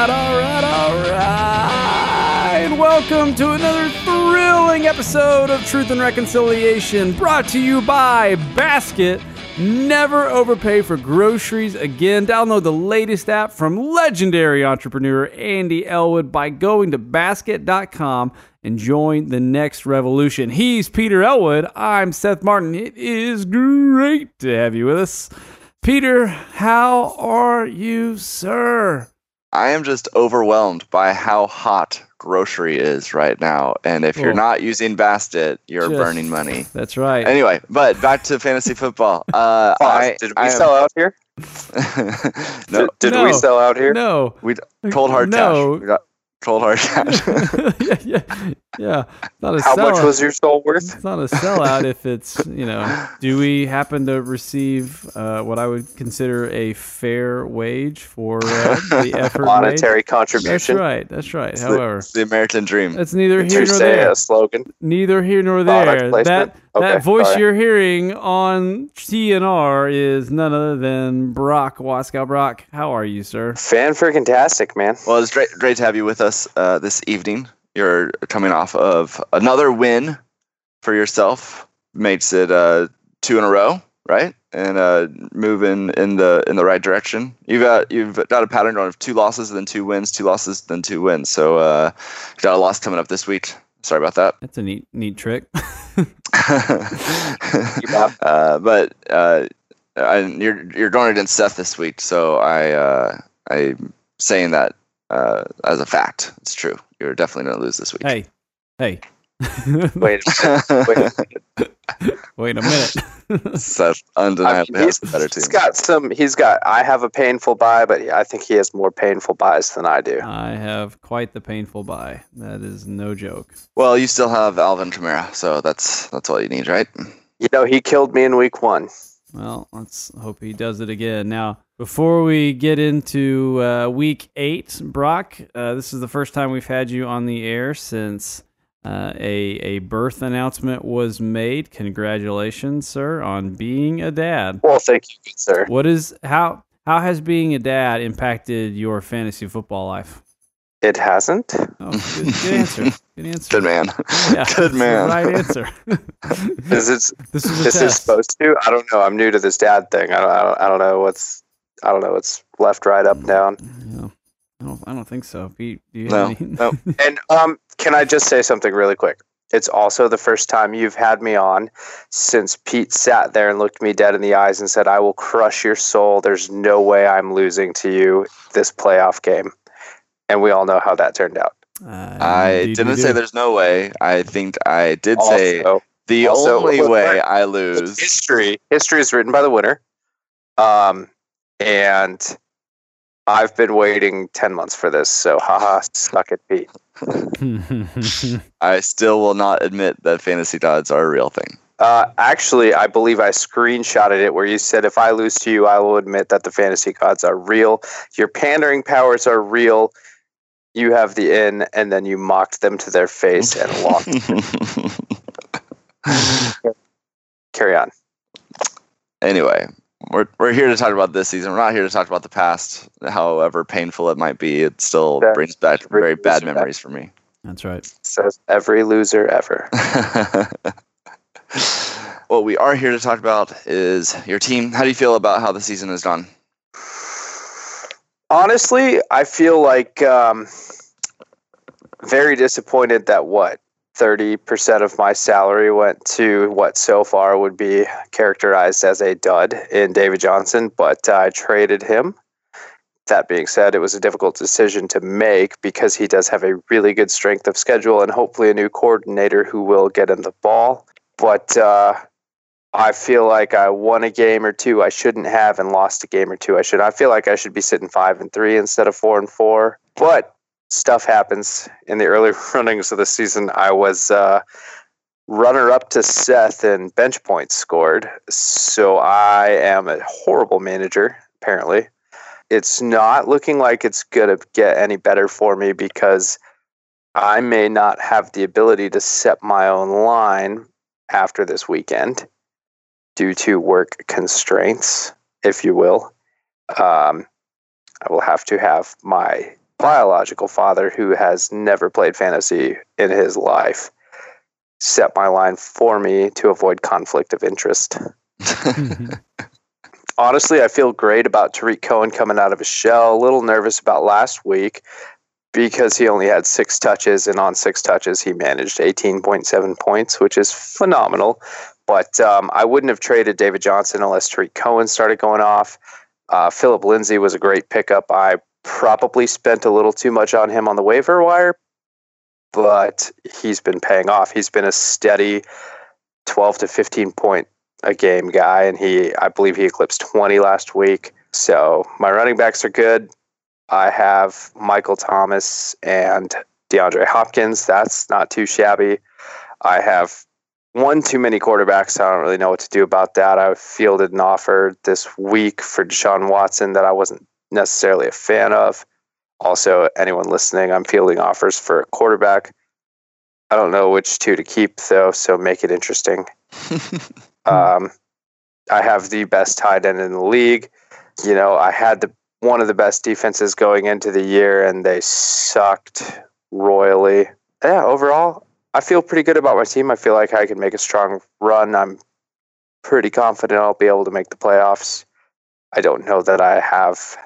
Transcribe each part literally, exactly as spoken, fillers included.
right, all right, all right. Welcome to another thrilling episode of Truth and Reconciliation, brought to you by Basket. Never overpay for groceries again. Download the latest app from legendary entrepreneur Andy Elwood by going to basket dot com and join the next revolution. He's Peter Elwood. I'm Seth Martin. It is great to have you with us. Peter, how are you, sir? I am just overwhelmed by how hot grocery is right now. And if you're Oh. not using Basket, you're Just- burning money. That's right. Anyway, but back to fantasy football. Uh, Pause. I, did we I am- sell out here? no, Did, did No. we sell out here? No. we cold hard No. cash. We got cold hard cash. yeah, yeah, yeah. Not a How sellout. much was your soul worth? It's not a sellout if it's, you know, do we happen to receive uh, what I would consider a fair wage for uh, the effort Monetary made? That's contribution. right. That's right. It's However, the, it's the American dream. that's neither Did here you nor say there. a slogan? Neither here nor Product there. placement? That that Okay, voice sorry. you're hearing on T N R is none other than Brock Waskow. Brock, how are you, sir? Fan freaking tastic, man. Well, it's great, great to have you with us uh, this evening. You're coming off of another win for yourself. Makes it uh, two in a row, right? And uh, moving in the in the right direction. You've got you've got a pattern of two losses, then two wins, two losses, then two wins. So uh, you got a loss coming up this week. Sorry about that. That's a neat neat trick. uh, but uh, I, you're you're going against Seth this week, so I uh, I'm saying that uh, as a fact. It's true. You're definitely going to lose this week. Hey, hey. Wait, wait. Wait a minute. Seth I undeniably mean, has he's, the better team. he's got some. He's got. I have a painful buy, but I think he has more painful buys than I do. I have quite the painful buy. That is no joke. Well, you still have Alvin Kamara, so that's that's all you need, right? You know, he killed me in week one. Well, let's hope he does it again. Now, before we get into uh, week eight, Brock, uh, this is the first time we've had you on the air since uh, a a birth announcement was made. Congratulations, sir, on being a dad. Well, thank you, good sir. What is how how has being a dad impacted your fantasy football life? It hasn't. Oh, good, good answer. Good answer. Good man. Yeah, Good that's the man. right answer. Is it? This is a This is test. supposed to. I don't know. I'm new to this dad thing. I don't. I don't, I don't know what's. I don't know what's left, right, up, down. Yeah. I don't. I don't think so. Pete, do you No, have any? no. And um, can I just say something really quick? It's also the first time you've had me on since Pete sat there and looked me dead in the eyes and said, "I will crush your soul. There's no way I'm losing to you this playoff game." And we all know how that turned out. Uh, I indeed didn't we say do. there's no way. I think I did say Also, the also, only look, way look, I lose. history history is written by the winner. Um, and I've been waiting ten months for this. So, haha, suck it, Pete. I still will not admit that fantasy gods are a real thing. Uh, actually, I believe I screenshotted it where you said, if I lose to you, I will admit that the fantasy gods are real. Your pandering powers are real. You have the in, and then you mocked them to their face and lost. Carry on. Anyway, we're we're here to talk about this season. We're not here to talk about the past. However painful it might be, it still That- brings back every very bad loser memories for me. That's right. Says every loser ever. What we are here to talk about is your team. How do you feel about how the season has gone? Honestly, I feel like um, very disappointed that what thirty percent of my salary went to what so far would be characterized as a dud in David Johnson, but I traded him. That being said, it was a difficult decision to make because he does have a really good strength of schedule and hopefully a new coordinator who will get him the ball. But uh, I feel like I won a game or two I shouldn't have and lost a game or two I should. I feel like I should be sitting five and three instead of four and four. But stuff happens in the early runnings of the season. I was uh, runner up to Seth and bench points scored. So I am a horrible manager, apparently. It's not looking like it's going to get any better for me because I may not have the ability to set my own line after this weekend due to work constraints, if you will. Um, I will have to have my biological father, who has never played fantasy in his life, set my line for me to avoid conflict of interest. Honestly, I feel great about Tariq Cohen coming out of his shell. A little nervous about last week because he only had six touches, and on six touches, he managed eighteen point seven points, which is phenomenal. But um, I wouldn't have traded David Johnson unless Tariq Cohen started going off. Uh, Philip Lindsay was a great pickup. I probably spent a little too much on him on the waiver wire, but he's been paying off. He's been a steady twelve to fifteen point a game guy, and he I believe he eclipsed twenty last week. So my running backs are good. I have Michael Thomas and DeAndre Hopkins. That's not too shabby. I have one too many quarterbacks. I don't really know what to do about that. I fielded an offer this week for Deshaun Watson that I wasn't necessarily a fan of. Also, anyone listening, I'm fielding offers for a quarterback. I don't know which two to keep, though, so make it interesting. um, I have the best tight end in the league. You know, I had the one of the best defenses going into the year, and they sucked royally. Yeah, overall, I feel pretty good about my team. I feel like I can make a strong run. I'm pretty confident I'll be able to make the playoffs. I don't know that I have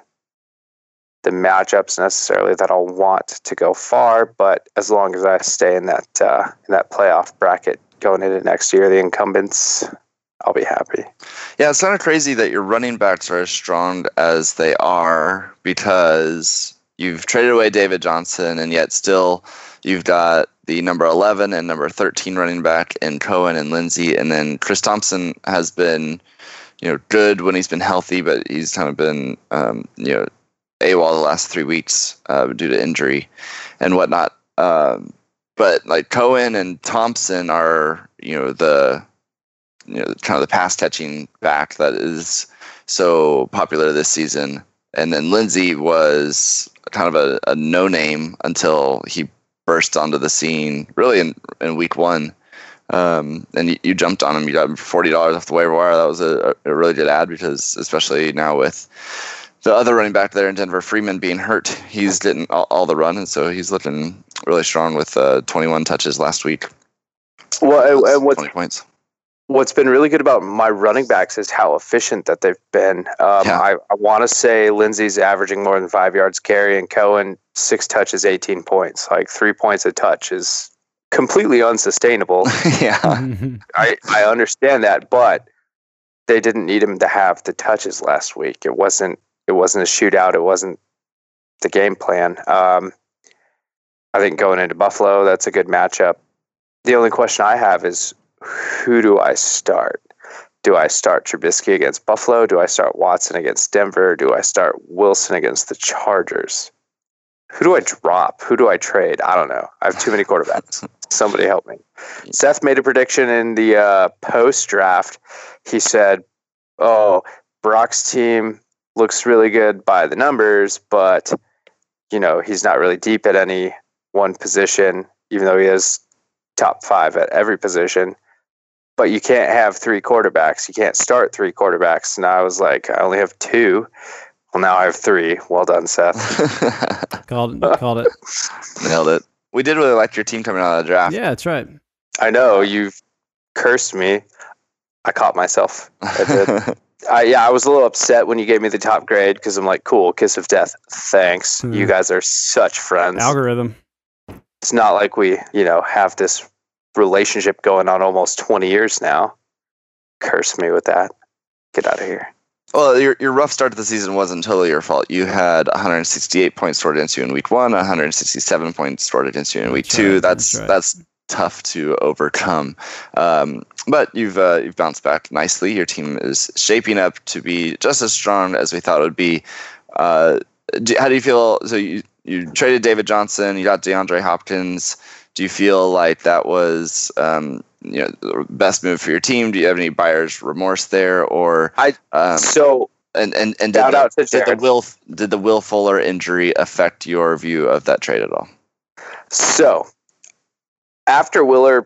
the matchups necessarily that I'll want to go far, but as long as I stay in that uh, in that playoff bracket going into next year, the incumbents, I'll be happy. Yeah, it's kind of crazy that your running backs are as strong as they are because you've traded away David Johnson, and yet still you've got the number eleven and number thirteen running back in Cohen and Lindsay, and then Chris Thompson has been, you know, good when he's been healthy, but he's kind of been, um, you know, AWOL the last three weeks uh, due to injury and whatnot. Um, but like Cohen and Thompson are, you know, the, you know, kind of the pass catching back that is so popular this season. And then Lindsay was kind of a, a no name until he burst onto the scene really in, in week one. Um, and you, you jumped on him. You got forty dollars off the waiver wire. That was a, a really good ad because especially now with the other running back there in Denver, Freeman, being hurt, he's getting all, all the run, and so he's looking really strong with uh, twenty-one touches last week. Well, and what's, twenty points. What's been really good about my running backs is how efficient that they've been. Um, Yeah. I, I want to say Lindsay's averaging more than five yards carry, and Cohen, six touches, eighteen points. Like three points a touch is completely unsustainable. Yeah. I, I understand that, but they didn't need him to have the touches last week. It wasn't it wasn't a shootout. It wasn't the game plan. Um, I think going into Buffalo, that's a good matchup. The only question I have is, who do I start? Do I start Trubisky against Buffalo? Do I start Watson against Denver? Do I start Wilson against the Chargers? Who do I drop? Who do I trade? I don't know. I have too many quarterbacks. Somebody help me. Seth made a prediction in the uh, post-draft. He said, oh, Brock's team looks really good by the numbers, but, you know, he's not really deep at any one position, even though he is top five at every position. But you can't have three quarterbacks. You can't start three quarterbacks. And I was like, I only have two. Well, now I have three. Well done, Seth. Called, called it. Nailed it. We did really like your team coming out of the draft. Yeah, that's right. I know. You've cursed me. I caught myself. I did. I, yeah, I was a little upset when you gave me the top grade because I'm like, cool, kiss of death. Thanks. Hmm. You guys are such friends. Algorithm. It's not like we, you know, have this relationship going on almost twenty years now. Curse me with that. Get out of here. Well, your your rough start to the season wasn't totally your fault. You had one hundred sixty-eight points scored against you in week one, one hundred sixty-seven points scored against you in week That's two. right, That's that's right. that's tough to overcome. Um, but you've uh, you've bounced back nicely. Your team is shaping up to be just as strong as we thought it would be. Uh, do, how do you feel? So you you traded David Johnson. You got DeAndre Hopkins. Do you feel like that was um, you know the best move for your team? Do you have any buyer's remorse there, or I um, so and and and did shout the, out to did the Jared. Will did the Will Fuller injury affect your view of that trade at all? So after Willer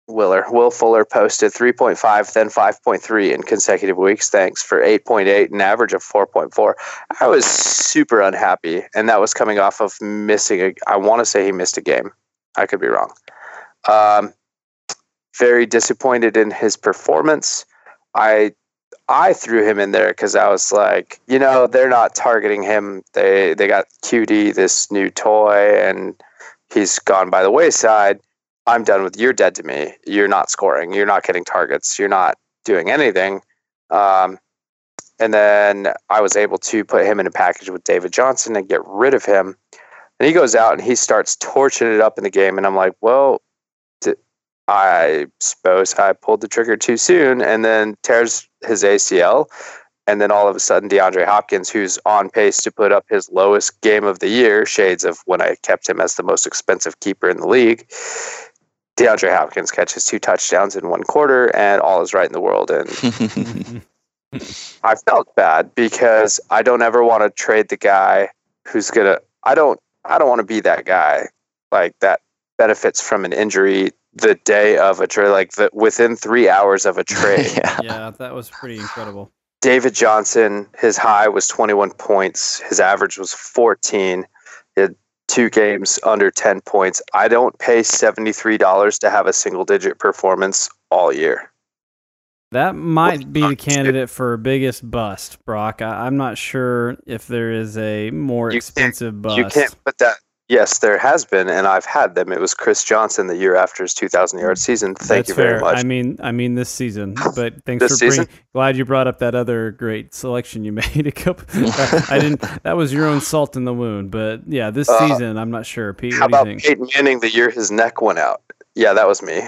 Willer. Will Fuller posted three point five, then five point three in consecutive weeks. Thanks for eight point eight, an average of four point four. I was super unhappy, and that was coming off of missing a. I want to say he missed a game. I could be wrong. Um, very disappointed in his performance. I I threw him in there because I was like, you know, they're not targeting him. They they got Q D, this new toy, and he's gone by the wayside. I'm done with, you're dead to me. You're not scoring. You're not getting targets. You're not doing anything. Um, and then I was able to put him in a package with David Johnson and get rid of him. And he goes out and he starts torching it up in the game. And I'm like, well, d- I suppose I pulled the trigger too soon, and then tears his A C L. And then all of a sudden, DeAndre Hopkins, who's on pace to put up his lowest game of the year, shades of when I kept him as the most expensive keeper in the league, DeAndre Hopkins catches two touchdowns in one quarter, and all is right in the world. And I felt bad because I don't ever want to trade the guy who's gonna. I don't. I don't want to be that guy like that benefits from an injury the day of a trade, like the, within three hours of a trade. yeah. Yeah, that was pretty incredible. David Johnson, his high was twenty-one points. His average was fourteen. He had two games under ten points. I don't pay seventy-three dollars to have a single-digit performance all year. That might be the candidate for biggest bust, Brock. I, I'm not sure if there is a more You expensive bust. You can't put that. Yes, there has been, and I've had them. It was Chris Johnson the year after his two thousand yard season. Thank That's you very fair. much. I mean, I mean this season, but thanks This for bringing. season? Glad you brought up that other great selection you made. A couple. I didn't. That was your own salt in the wound, but yeah, this Uh, season, I'm not sure. Pete, How what do you about think? Peyton Manning the year his neck went out? Yeah, that was me.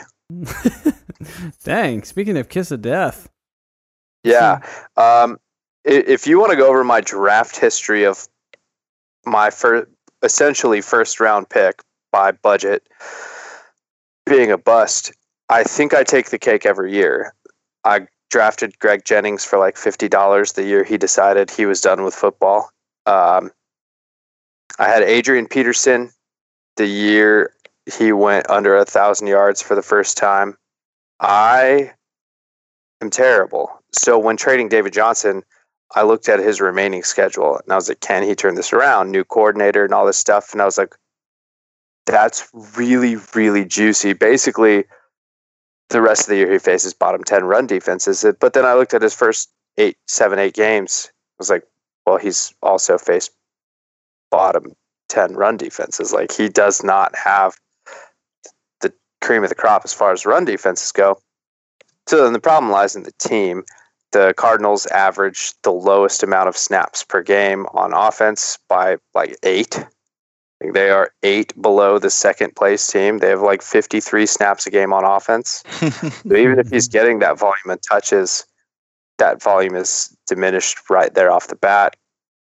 Dang. Speaking of kiss of death. Yeah. Um, i- if you want to go over my draft history of my first, essentially first round pick by budget being a bust, I think I take the cake every year. I drafted Greg Jennings for like fifty dollars the year he decided he was done with football. Um, I had Adrian Peterson the year he went under a thousand yards for the first time. I am terrible. So when trading David Johnson, I looked at his remaining schedule and I was like, can he turn this around? New coordinator and all this stuff. And I was like, that's really, really juicy. Basically, the rest of the year he faces bottom ten run defenses. But then I looked at his first eight, seven, eight games. I was like, well, he's also faced bottom ten run defenses. Like, he does not have the cream of the crop as far as run defenses go. So then the problem lies in the team. The Cardinals average the lowest amount of snaps per game on offense by like eight. I think they are eight below the second place team. They have like fifty-three snaps a game on offense. So even if he's getting that volume of touches, that volume is diminished right there off the bat.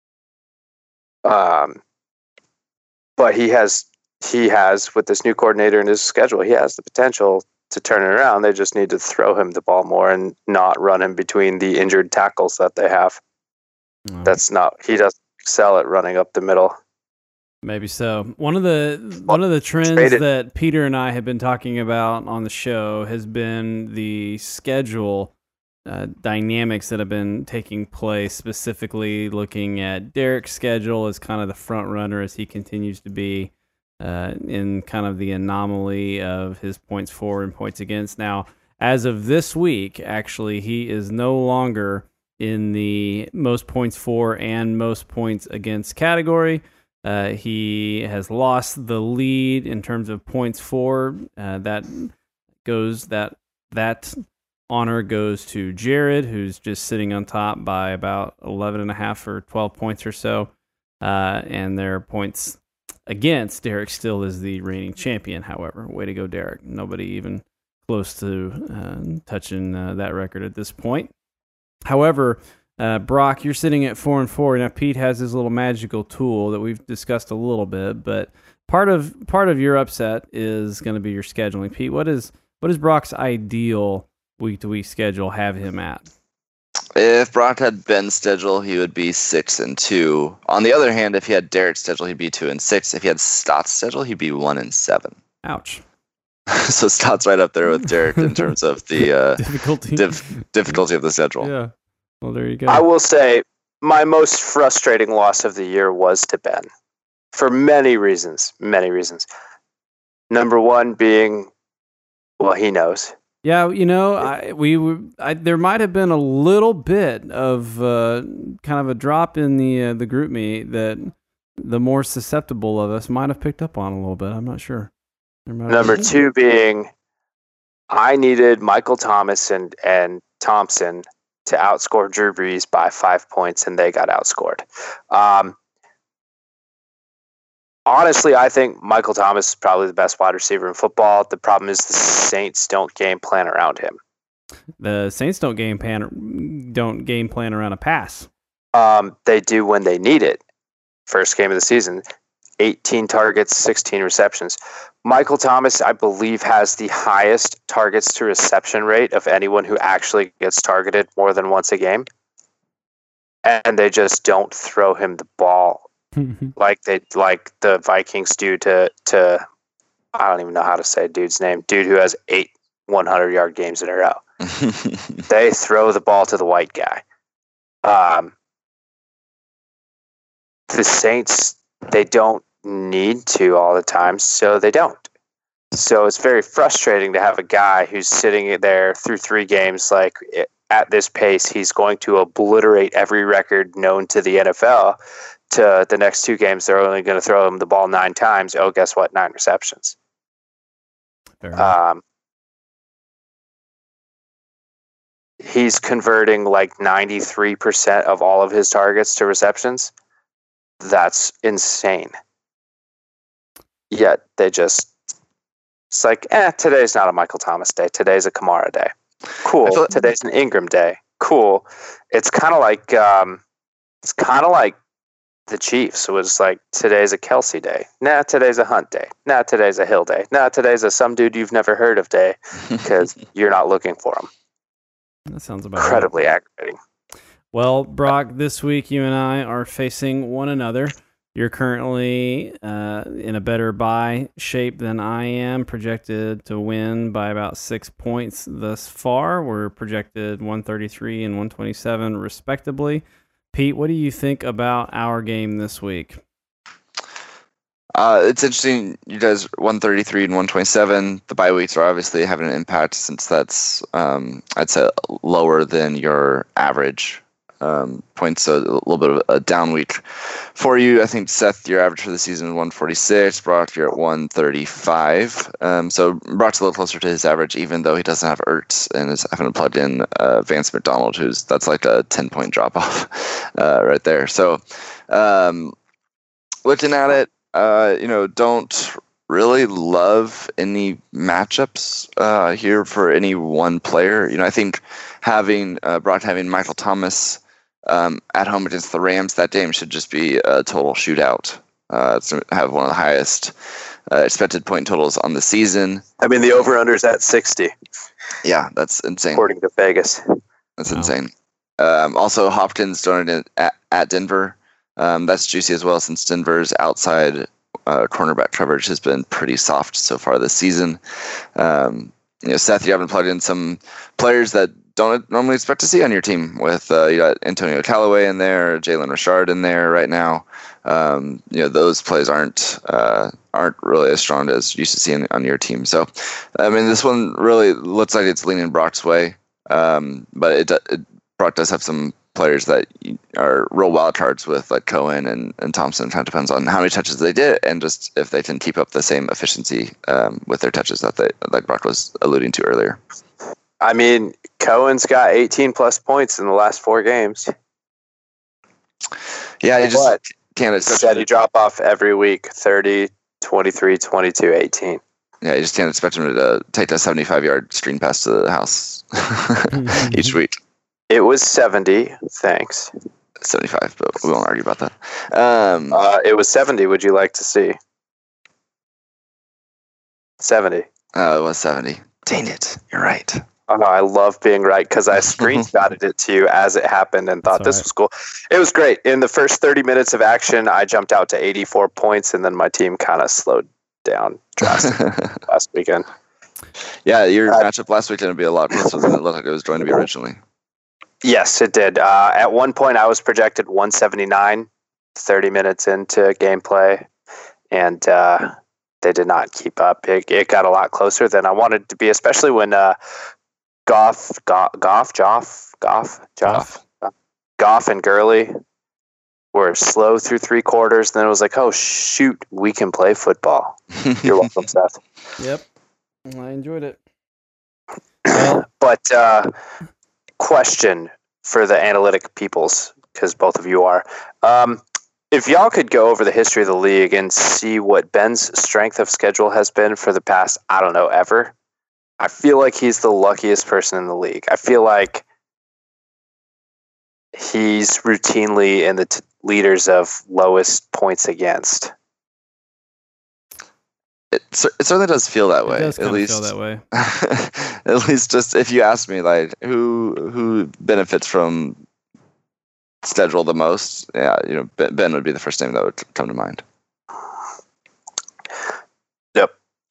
Um, but he has, he has with this new coordinator in his schedule, he has the potential to turn it around. They just need to throw him the ball more and not run him between the injured tackles that they have. Oh. That's not, he doesn't excel at running up the middle. Maybe so. One of the one of the trends Traded. that Peter and I have been talking about on the show has been the schedule uh, dynamics that have been taking place, specifically looking at Derek's schedule as kind of the front runner as he continues to be uh, in kind of the anomaly of his points for and points against. Now, as of this week, actually, he is no longer in the most points for and most points against category. Uh, he has lost the lead in terms of points for. Uh, that goes that that honor goes to Jared, who's just sitting on top by about eleven and a half or twelve points or so. Uh, and their points against Derek still is the reigning champion. However, way to go, Derek! Nobody even close to uh, touching uh, that record at this point. However. Uh, Brock, you're sitting at four and four. Now Pete has his little magical tool that we've discussed a little bit, but part of part of your upset is going to be your scheduling. Pete, what is what is Brock's ideal week to week schedule have him at? If Brock had Ben's schedule, he would be six and two. On the other hand, if he had Derek's schedule, he'd be two and six. If he had Stott's schedule, he'd be one and seven. Ouch. So Stott's right up there with Derek in terms of the uh, difficulty dif- difficulty of the schedule. Yeah. Well, there you go. I will say my most frustrating loss of the year was to Ben for many reasons. Many reasons. Number one being, well, he knows. Yeah, you know, I, we were, I, there might have been a little bit of uh, kind of a drop in the uh, the group meet that the more susceptible of us might have picked up on a little bit. I'm not sure. Number two being, I needed Michael Thomas and, and Thompson to outscore Drew Brees by five points, and they got outscored. Um, honestly, I think Michael Thomas is probably the best wide receiver in football. The problem is the Saints don't game plan around him. The Saints don't game plan don't game plan around a pass. Um, they do when they need it. First game of the season, eighteen targets, sixteen receptions. Michael Thomas, I believe, has the highest targets to reception rate of anyone who actually gets targeted more than once a game. And they just don't throw him the ball like they like the Vikings do to to I don't even know how to say dude's name. Dude who has eight one hundred yard games in a row. They throw the ball to the white guy. Um, the Saints, they don't need to all the time, so they don't. So it's very frustrating to have a guy who's sitting there through three games, like at this pace, he's going to obliterate every record known to the N F L. To the next two games, they're only going to throw him the ball nine times. Oh, guess what? Nine receptions. Um, he's converting like ninety-three percent of all of his targets to receptions. That's insane. Yet they just, it's like, eh, today's not a Michael Thomas day. Today's a Kamara day. Cool. Like today's an Ingram day. Cool. It's kind of like, um, it's kind of like the Chiefs. It was like, today's a Kelsey day. Nah, today's a Hunt day. Nah, today's a Hill day. Nah, today's a some dude you've never heard of day because you're not looking for him. That sounds about incredibly right. aggravating. Well, Brock, this week you and I are facing one another. You're currently uh, in a better bye shape than I am, projected to win by about six points thus far. We're projected one thirty-three and one twenty-seven, respectively. Pete, what do you think about our game this week? Uh, it's interesting. You guys, one thirty-three and one twenty-seven. The bye weeks are obviously having an impact since that's, um, I'd say, lower than your average. Um, points, so a little bit of a down week for you. I think, Seth, your average for the season is one forty-six. Brock, you're at one thirty-five. Um, so Brock's a little closer to his average, even though he doesn't have Ertz and is having to plug in uh, Vance McDonald, who's that's like a ten-point drop-off uh, right there. So um, looking at it, uh, you know, don't really love any matchups uh, here for any one player. You know, I think having uh, Brock having Michael Thomas Um, at home against the Rams, that game should just be a total shootout. Uh, it's have one of the highest uh, expected point totals on the season. I mean, the over-under is at sixty. Yeah, that's insane. According to Vegas. That's wow. insane. Um, also, Hopkins doing it at, at Denver. Um, that's juicy as well, since Denver's outside uh, cornerback coverage has been pretty soft so far this season. Um, you know, Seth, you haven't plugged in some players that don't normally expect to see on your team with uh, you got Antonio Callaway in there, Jalen Richard in there right now. Um, you know, those plays aren't uh, aren't really as strong as you used to see on your team. So, I mean, this one really looks like it's leaning Brock's way, um, but it, it Brock does have some players that are real wild cards with, like Cohen and, and Thompson. It kind of depends on how many touches they did and just if they can keep up the same efficiency um, with their touches that they like Brock was alluding to earlier. I mean, Cohen's got eighteen plus points in the last four games. Yeah, you just what? can't. Instead, you drop off every week thirty, twenty-three, twenty-two, eighteen. Yeah, you just can't expect him to take a seventy-five yard screen pass to the house each week. It was seventy. Thanks. seventy-five, but we won't argue about that. Um, uh, it was seventy. Would you like to see? seventy. Oh, uh, it was seventy. Dang it. You're right. Oh, I love being right because I screenshotted it to you as it happened and thought this right. was cool. It was great. In the first thirty minutes of action, I jumped out to eighty-four points, and then my team kind of slowed down drastically last weekend. Yeah, your Uh, matchup last week didn't be a lot closer than it looked like it was going to be originally. Yes, it did. Uh, at one point, I was projected one seventy-nine, thirty minutes into gameplay, and uh, they did not keep up. It, it got a lot closer than I wanted it to be, especially when uh, Goff, Goff, Goff, Joff, Goff, Joff, Goff, and Gurley were slow through three quarters. And then it was like, oh, shoot, we can play football. You're welcome, Seth. Yep. I enjoyed it. Well, But uh, question for the analytic peoples, because both of you are. Um, if y'all could go over the history of the league and see what Ben's strength of schedule has been for the past, I don't know, ever, I feel like he's the luckiest person in the league. I feel like he's routinely in the t- leaders of lowest points against. It, cer- it certainly does feel that way. it does at kind of least, feel that way. at least, just if you ask me, like who who benefits from schedule the most, yeah, you know, Ben, Ben would be the first name that would come to mind. Yep.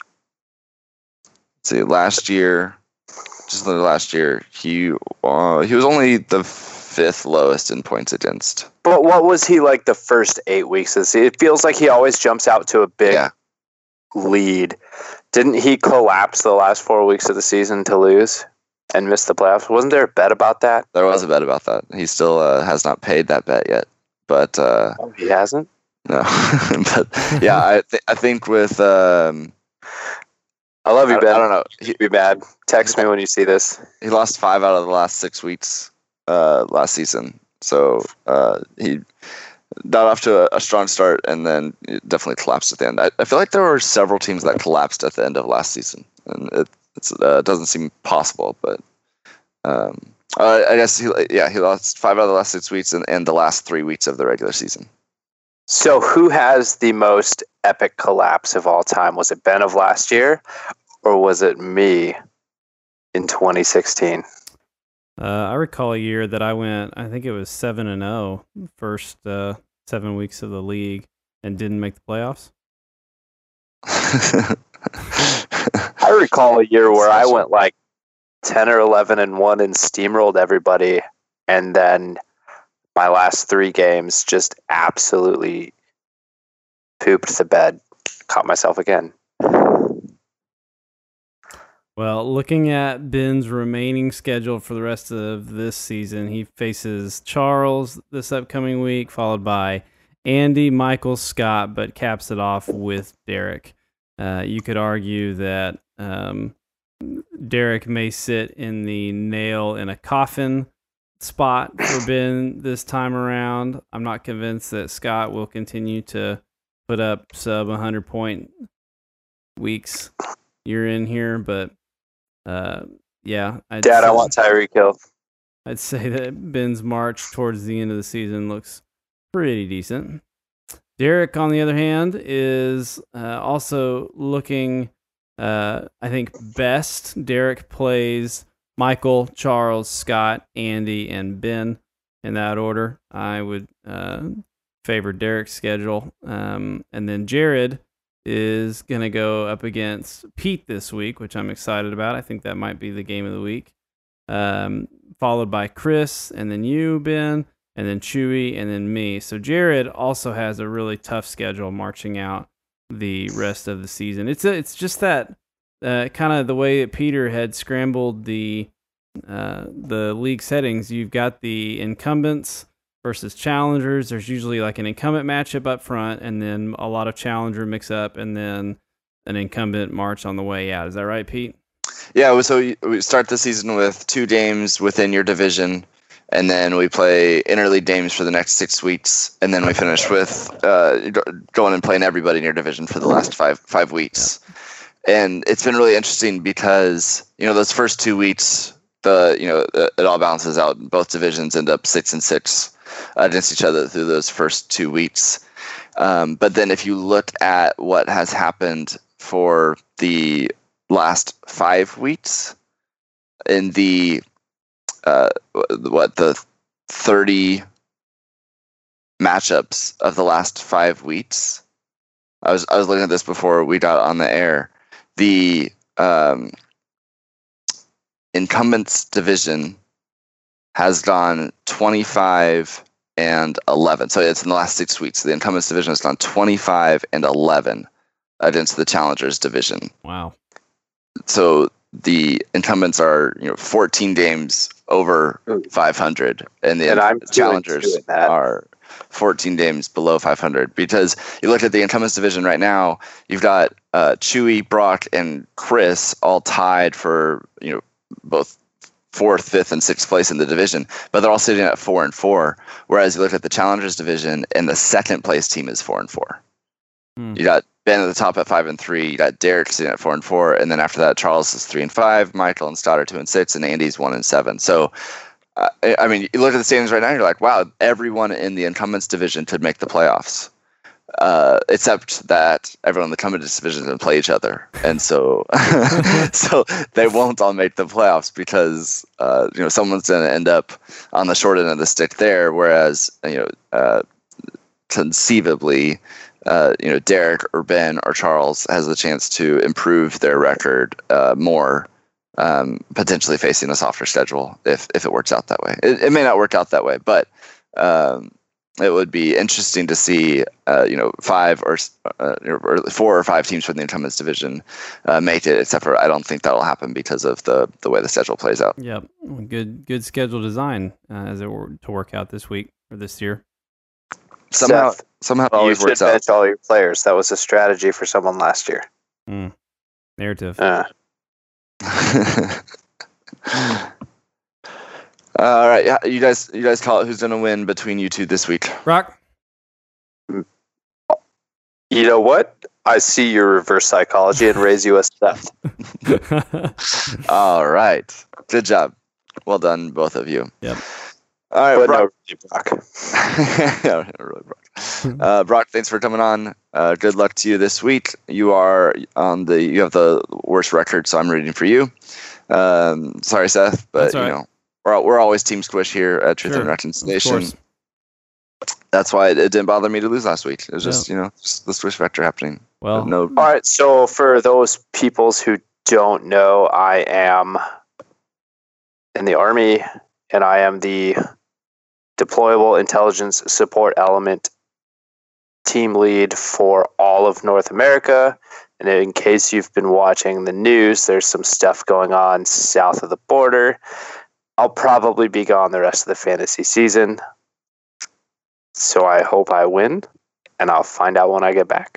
See, last year, just the last year, he uh, he was only the fifth lowest in points against. But what was he like the first eight weeks of the season? It feels like he always jumps out to a big Yeah. lead. Didn't he collapse the last four weeks of the season to lose and miss the playoffs? Wasn't there a bet about that? There was a bet about that. He still uh, has not paid that bet yet, but uh, Oh, he hasn't? no. But yeah, I th- I think with um, I love you, I, Ben. I don't know. He, Be mad. Text me when you see this. he lost five out of the last six weeks uh, last season, so uh, he got off to a, a strong start and then it definitely collapsed at the end. I, I feel like there were several teams that collapsed at the end of last season, and it it's, uh, doesn't seem possible. But um, uh, I guess he yeah he lost five out of the last six weeks and, and the last three weeks of the regular season. So who has the most epic collapse of all time? Was it Ben of last year or was it me in twenty sixteen? Uh, I recall a year that I went, I think it was seven and zero first uh, seven weeks of the league and didn't make the playoffs. I recall a year where I went like ten or eleven and one and steamrolled everybody, and then my last three games just absolutely pooped the bed. Caught myself again. Well, looking at Ben's remaining schedule for the rest of this season, he faces Charles this upcoming week, followed by Andy, Michael, Scott, but caps it off with Derek. Uh, you could argue that um, Derek may sit in the nail in a coffin spot for Ben this time around. I'm not convinced that Scott will continue to put up sub one hundred point weeks year in here, but uh, yeah. I'd Dad, say, I want Tyreek Hill. I'd say that Ben's march towards the end of the season looks pretty decent. Derek, on the other hand, is uh, also looking, uh, I think, best. Derek plays Michael, Charles, Scott, Andy, and Ben in that order. I would uh, favor Derek's schedule. Um, and then Jared is going to go up against Pete this week, which I'm excited about. I think that might be the game of the week. Um, followed by Chris, and then you, Ben, and then Chewy, and then me. So Jared also has a really tough schedule marching out the rest of the season. It's a, it's just that uh, kind of the way that Peter had scrambled the uh, the league settings. You've got the incumbents versus challengers. There's usually like an incumbent matchup up front, and then a lot of challenger mix up, and then an incumbent march on the way out. Is that right, Pete? Yeah, so we start the season with two games within your division, and then we play interleague games for the next six weeks, and then we finish with uh, going and playing everybody in your division for the last five five weeks. Yeah. And it's been really interesting because, you know, those first two weeks, the you know it all balances out. Both divisions end up six and six against each other through those first two weeks. Um, but then if you look at what has happened for the last five weeks in the uh, what the thirty matchups of the last five weeks. I was I was looking at this before we got on the air. The um, incumbents division has gone twenty-five and eleven. So it's in the last six weeks. The incumbents division has gone twenty-five and eleven against the challengers division. Wow. So the incumbents are, you know, fourteen games over five hundred, and the And I'm challengers are fourteen games below five hundred. Because you look at the incumbents division right now, you've got uh, Chewy, Brock, and Chris all tied for, you know, both fourth, fifth, and sixth place in the division, but they're all sitting at four and four. Whereas you look at the challengers division, and the second place team is four and four. Hmm. You got Ben at the top at five and three. You got Derek sitting at four and four, and then after that, Charles is three and five. Michael and Scott are two and six, and Andy's one and seven. So, uh, I mean, you look at the standings right now, you're like, wow, everyone in the incumbents division could make the playoffs, uh, except that everyone in the incumbents division can play each other, and so, so they won't all make the playoffs because uh, you know someone's going to end up on the short end of the stick there, whereas you know uh, conceivably. Uh, you know, Derek or Ben or Charles has the chance to improve their record uh, more, um, potentially facing a softer schedule if if it works out that way. It, it may not work out that way, but um, it would be interesting to see, uh, you know, five or, uh, or four or five teams from the incumbents division uh, make it. Except for I don't think that'll happen because of the the way the schedule plays out. Yep, good good schedule design uh, as it were to work out this week or this year. Somehow, Seth, somehow well, you works should bench all your players. That was a strategy for someone last year. Mm. Narrative. Uh. uh, all right, you guys, you guys call it. Who's going to win between you two this week? Brock. You know what? I see your reverse psychology and raise you a Seth. All right, good job. Well done, both of you. Yep. All right, but Brock. no, really, Brock. yeah, really, Brock. Uh, Brock, thanks for coming on. Uh, good luck to you this week. You are on the you have the worst record, so I'm rooting for you. Um, sorry, Seth, but right. you know we're we're always team squish here at Truth Sure. and Reconciliation. That's why it, it didn't bother me to lose last week. It was just Yeah. you know just the squish factor happening. Well, no. All right, so for those peoples who don't know, I am in the Army, and I am the deployable intelligence support element team lead for all of North America. And in case you've been watching the news, there's some stuff going on south of the border. I'll probably be gone the rest of the fantasy season. So I hope I win, and I'll find out when I get back.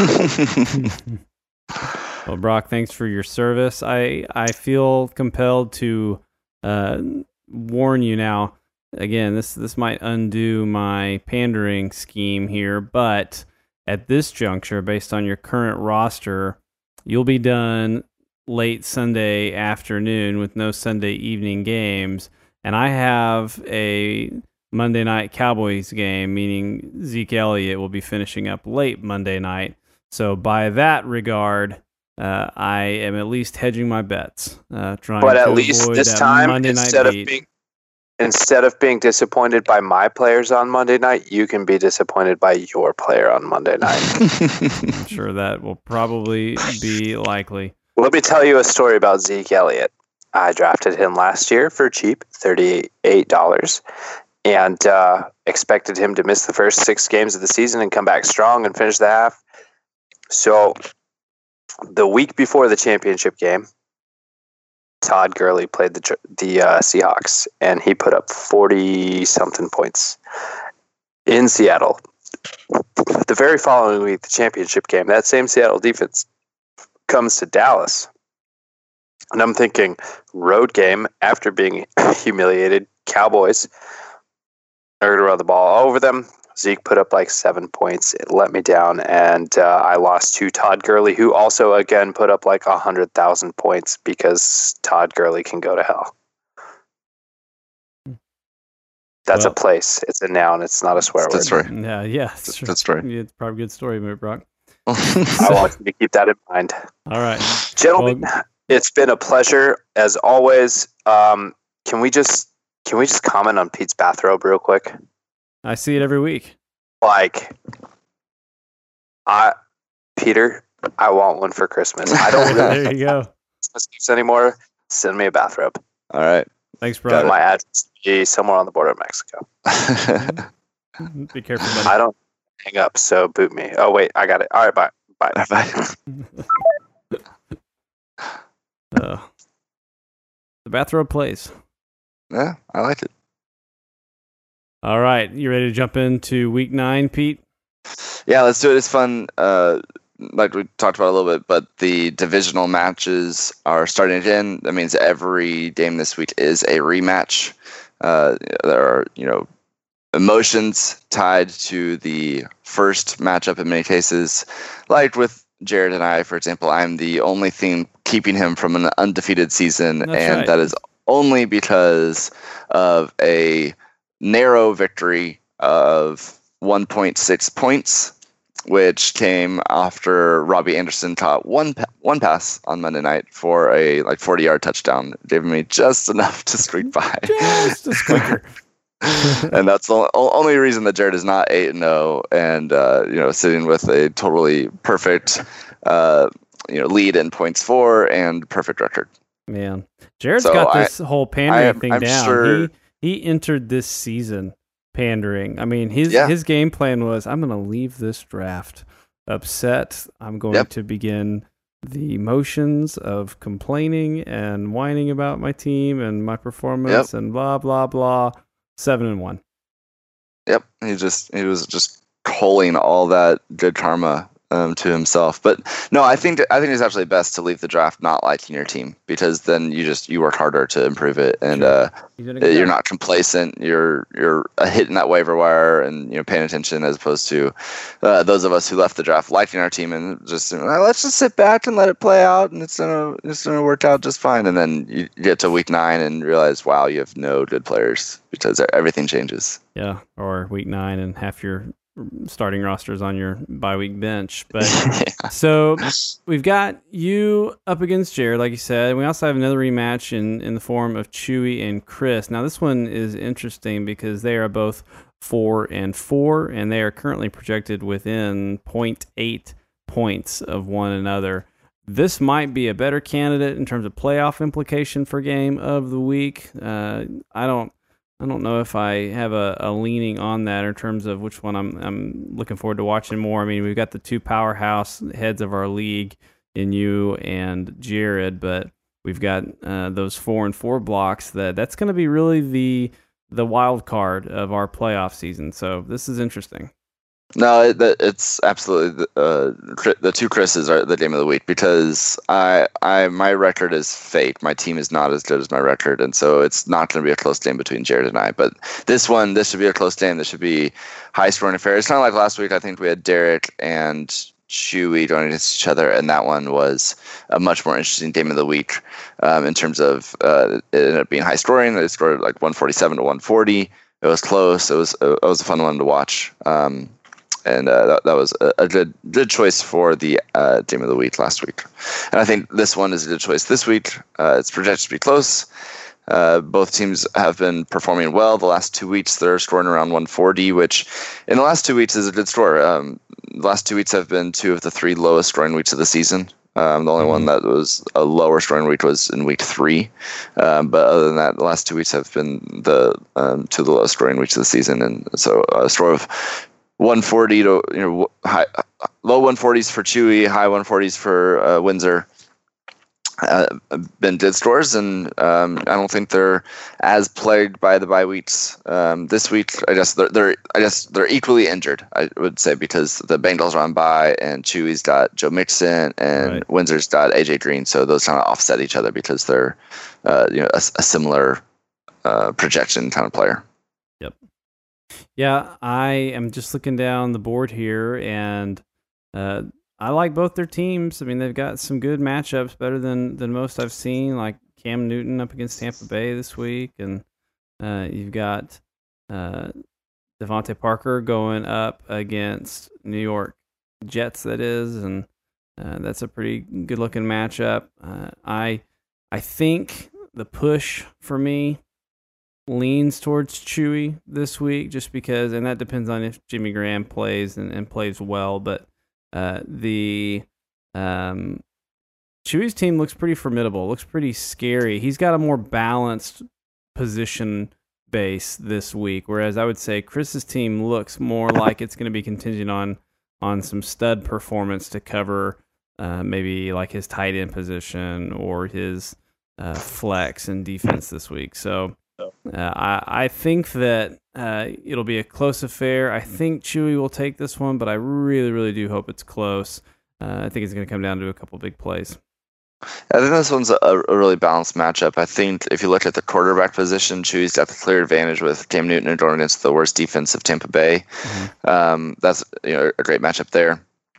Well, Brock, thanks for your service. I, I feel compelled to uh, warn you now. Again, this this might undo my pandering scheme here, but at this juncture, based on your current roster, you'll be done late Sunday afternoon with no Sunday evening games, and I have a Monday night Cowboys game, meaning Zeke Elliott will be finishing up late Monday night. So by that regard, uh, I am at least hedging my bets. Uh, trying but at to least avoid this that time, Monday instead night of beat. being instead of being disappointed by my players on Monday night, you can be disappointed by your player on Monday night. I'm sure that will probably be likely. Let me tell you a story about Zeke Elliott. I drafted him last year for cheap, thirty-eight dollars, and uh, expected him to miss the first six games of the season and come back strong and finish the half. So the week before the championship game, Todd Gurley played the the uh, Seahawks, and he put up forty-something points in Seattle. The very following week, the championship game, that same Seattle defense comes to Dallas. And I'm thinking, road game, after being humiliated, Cowboys are going to run the ball all over them. Zeke put up like seven points. It let me down, and uh, I lost to Todd Gurley, who also, again, put up like one hundred thousand points because Todd Gurley can go to hell. That's Well, a place. It's a noun. It's not a swear That's word. right. Yeah, yeah. It's Good story. Yeah, it's probably a good story, mate, Brock. I want you to keep that in mind. All right. Gentlemen, Well, it's been a pleasure as always. Um, can we just can we just comment on Pete's bathrobe real quick? I see it every week. Like, I Peter, I want one for Christmas. I don't really There you go. Christmas gifts anymore, Send me a bathrobe. All right. Thanks, Got brother. my address be somewhere on the border of Mexico. Be careful, buddy. I don't hang up, so boot me. Oh wait, I got it. All right, bye. Bye. Bye. uh, the bathrobe plays. Yeah, I like it. All right, you ready to jump into week nine, Pete? Yeah, let's do it. It's fun. Uh, like we talked about a little bit, but the divisional matches are starting again. That means every game this week is a rematch. Uh, there are, you know, emotions tied to the first matchup in many cases. Like with Jared and I, for example, I'm the only thing keeping him from an undefeated season, That's and right. that is only because of a narrow victory of one point six points, which came after Robbie Anderson caught one pa- one pass on Monday night for a like forty yard touchdown, giving me just enough to streak by. Just a squeaker. And that's the o- only reason that Jared is not eight and zero, and uh, you know, sitting with a totally perfect uh, you know lead in points for and perfect record. Man, Jared's So got I- this whole pandering I am- thing I'm down. sure- He he entered this season pandering. I mean, his Yeah. his game plan was, I'm going to leave this draft upset. I'm going Yep. to begin the motions of complaining and whining about my team and my performance and blah blah blah. Seven and one. Yep, he just he was just calling all that good karma um, to himself. But no, I think I think it's actually best to leave the draft not liking your team, because then you just you work harder to improve it, and Sure. uh, You did a good you're job. not complacent. You're you're uh, hitting that waiver wire and you know paying attention, as opposed to uh, those of us who left the draft liking our team and just well, let's just sit back and let it play out, and it's gonna it's gonna work out just fine. And then you get to week nine and realize, wow, you have no good players because everything changes. Yeah, or week nine and half your starting rosters on your bye week bench. But Yeah. so we've got you up against Jared, like you said. We also have another rematch in, in the form of Chewy and Chris. Now this one is interesting because they are both four and four, and they are currently projected within zero point eight points of one another. This might be a better candidate in terms of playoff implication for game of the week. Uh, I don't. I don't know if I have a, a leaning on that in terms of which one I'm I'm looking forward to watching more. I mean, we've got the two powerhouse heads of our league in you and Jared, but we've got uh, those four and four blocks. That that's going to be really the the wild card of our playoff season. So this is interesting. No, it, that- it's absolutely the, uh, Chri- the two Chris's are the game of the week, because I, I, my record is fake. My team is not as good as my record, and so it's not going to be a close game between Jared and I. But this one, this should be a close game. This should be high scoring affair. It's kind of like last week. I think we had Derek and Chewy going against each other, and that one was a much more interesting game of the week um, in terms of uh, it ended up being high scoring. They scored like one forty-seven to one forty. It was close. It was it was a fun one to watch. Um, And uh, that, that was a, a good good choice for the uh, game of the week last week. And I think this one is a good choice this week. Uh, it's projected to be close. Uh, both teams have been performing well. The last two weeks, they're scoring around one forty, which in the last two weeks is a good score. Um, the last two weeks have been two of the three lowest scoring weeks of the season. Um, the only Mm-hmm. one that was a lower scoring week was in week three. Um, but other than that, the last two weeks have been the um, two of the lowest scoring weeks of the season. And so a score of one forty to you know high, low one forties for Chewy, high one forties for uh, Windsor. Uh, been good scores, and um, I don't think they're as plagued by the bye weeks. Um, this week, I guess they're, they're I guess they're equally injured. I would say, because the Bengals are on bye, and Chewy's got Joe Mixon, and Right. Windsor's got A J Green. So those kind of offset each other because they're uh, you know a, a similar uh, projection kind of player. Yeah, I am just looking down the board here, and uh, I like both their teams. I mean, they've got some good matchups, better than, than most I've seen, like Cam Newton up against Tampa Bay this week, and uh, you've got uh, Devontae Parker going up against New York Jets, that is, and uh, that's a pretty good-looking matchup. Uh, I I think the push for me leans towards Chewy this week, just because, and that depends on if Jimmy Graham plays and, and plays well. But uh, the um, Chewy's team looks pretty formidable. Looks pretty scary. He's got a more balanced position base this week, whereas I would say Chris's team looks more like it's going to be contingent on on some stud performance to cover uh, maybe like his tight end position or his uh, flex and defense this week. So uh, I, I think that uh, it'll be a close affair. I think Chewy will take this one, but I really, really do hope it's close. Uh, I think it's going to come down to a couple big plays. I think this one's a, a really balanced matchup. I think if you look at the quarterback position, Chewy's got the clear advantage with Cam Newton and going against the worst defense of Tampa Bay. Mm-hmm. Um, that's you know a great matchup there.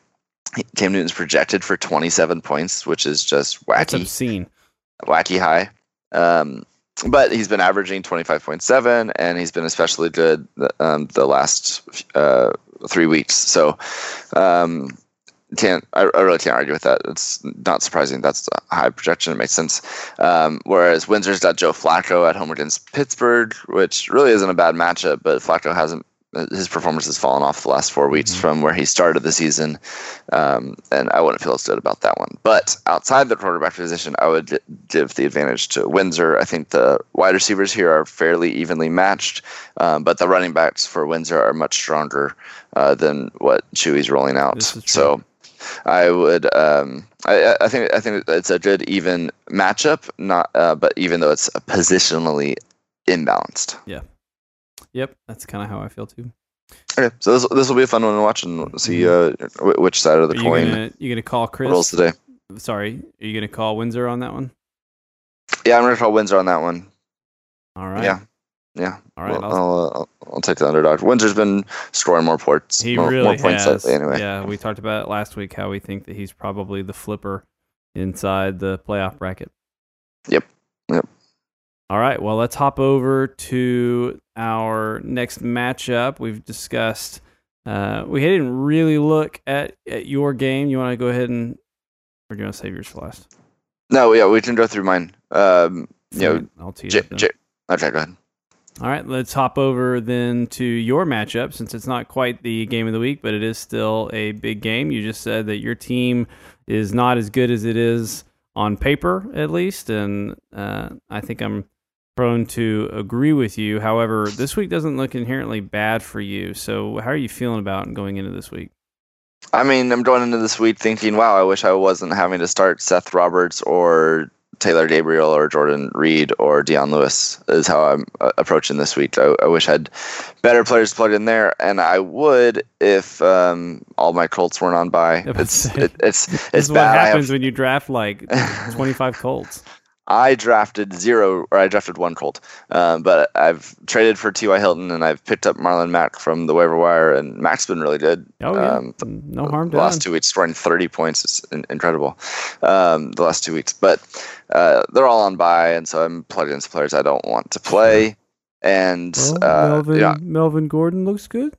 Cam Newton's projected for twenty-seven points, which is just wacky. That's obscene. Wacky high. Um, but he's been averaging twenty-five point seven, and he's been especially good um, the last uh, three weeks. So um, can't I, I really can't argue with that. It's not surprising. That's a high projection. It makes sense. Um, whereas Windsor's got Joe Flacco at home against Pittsburgh, which really isn't a bad matchup, but Flacco hasn't. His performance has fallen off the last four weeks mm-hmm. from where he started the season, um, and I wouldn't feel as good about that one. But outside the quarterback position, I would give the advantage to Windsor. I think the wide receivers here are fairly evenly matched, um, but the running backs for Windsor are much stronger uh, than what Chewy's rolling out. So I would, um, I, I think, I think it's a good even matchup. Not, uh, but even though it's positionally imbalanced. Yeah. Yep, that's kind of how I feel too. Okay, so this this will be a fun one to watch and see uh, w- which side of the are coin. You gonna, you gonna call Chris rolls today? Sorry, are you gonna call Windsor on that one? Yeah, I'm gonna call Windsor on that one. All right. Yeah, yeah. All right. Well, I'll uh, I'll, I'll take the underdog. Windsor's been scoring more points. He more, really more points has. lately, anyway. Yeah, we talked about it last week how we think that he's probably the flipper inside the playoff bracket. Yep. Yep. All right, well, let's hop over to our next matchup. We've discussed, uh, we didn't really look at, at your game. You want to go ahead and, or do you want to save yours for last? No, yeah, we can go through mine. Um, you know, I'll tee J- it up. J- okay, go ahead. All right, let's hop over then to your matchup, since it's not quite the game of the week, but it is still a big game. You just said that your team is not as good as it is on paper, at least, and uh, I think I'm prone to agree with you. However, this week doesn't look inherently bad for you. So how are you feeling about going into this week? I mean, I'm going into this week thinking, wow, I wish I wasn't having to start Seth Roberts or Taylor Gabriel or Jordan Reed or Deion Lewis is how I'm uh, approaching this week. I, I wish I had better players plugged in there, and I would if um, all my Colts weren't on bye. It's it, it's it's this is bad. What happens have, when you draft like twenty-five Colts? I drafted zero, or I drafted one Colt, um, but I've traded for T Y. Hilton, and I've picked up Marlon Mack from the waiver wire, and Mack's been really good. Oh, yeah. Um, no harm the done. last two weeks, scoring thirty points is in- incredible. Um, the last two weeks, but uh, they're all on bye, and so I'm plugged in some players I don't want to play. And well, uh, Melvin, yeah. Melvin Gordon looks good.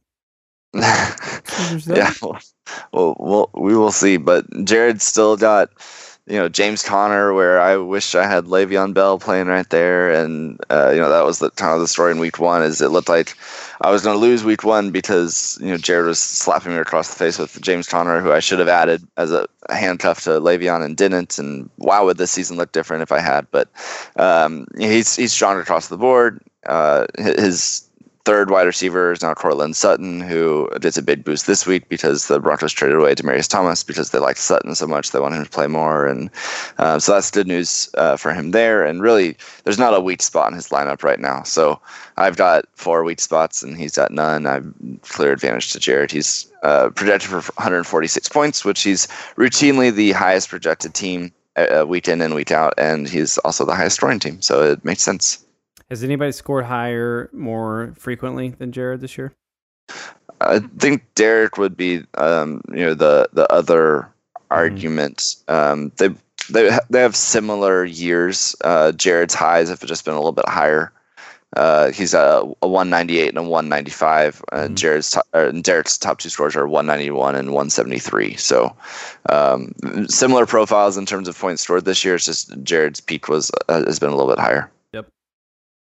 yeah, well, well, we'll, we will see. But Jared's still got, you know, James Conner, where I wish I had Le'Veon Bell playing right there. And, uh, you know, that was the kind of the story in week one is it looked like I was going to lose week one because, you know, Jared was slapping me across the face with James Conner, who I should have added as a handcuff to Le'Veon and didn't. And wow, would this season look different if I had. But um, he's, he's strong across the board. Uh, his third wide receiver is now Cortland Sutton, who gets a big boost this week because the Broncos traded away Demaryius Thomas because they like Sutton so much they want him to play more, and uh, so that's good news uh, for him there. And really, there's not a weak spot in his lineup right now. So I've got four weak spots, and he's got none. I've clear advantage to Jared. He's uh, projected for one hundred forty-six points, which he's routinely the highest projected team uh, week in and week out, and he's also the highest scoring team. So it makes sense. Has anybody scored higher more frequently than Jared this year? I think Derek would be, um, you know, the the other mm-hmm. argument. Um, they they they have similar years. Uh, Jared's highs have just been a little bit higher. Uh, he's a, a one ninety-eight and a one ninety-five. Uh, mm-hmm. Jared's to, uh, Derek's top two scores are one ninety-one and one seventy-three. So um, similar profiles in terms of points scored this year. It's just Jared's peak was uh, has been a little bit higher.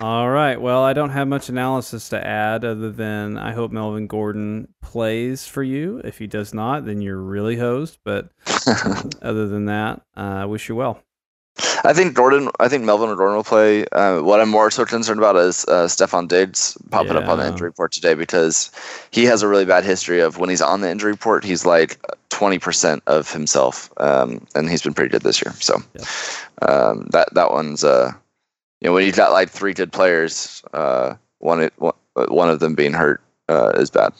All right. Well, I don't have much analysis to add other than I hope Melvin Gordon plays for you. If he does not, then you're really hosed. But uh, other than that, I uh, wish you well. I think Gordon. I think Melvin or Gordon will play. Uh, what I'm more so concerned about is uh, Stefon Diggs popping yeah. up on the injury report today because he has a really bad history of when he's on the injury report, he's like twenty percent of himself, um, and he's been pretty good this year. So yeah. um, that that one's, uh, you know, when you've got like three good players, uh, one one of them being hurt uh, is bad.